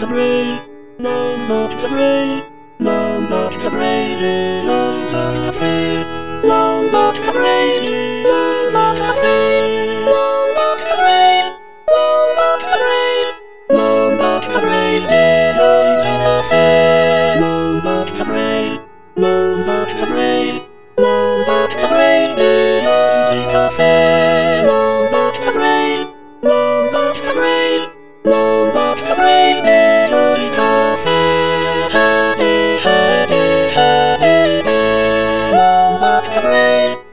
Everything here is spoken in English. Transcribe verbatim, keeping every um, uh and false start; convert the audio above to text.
afraid, no, not afraid, no, not afraid, no, not afraid, no, not afraid, no, not afraid, no, not afraid, no, not afraid, no, not afraid, no, not afraid, no, not afraid, no, not afraid, no, not afraid, no, not afraid, no, not afraid, no, not afraid, no, not afraid.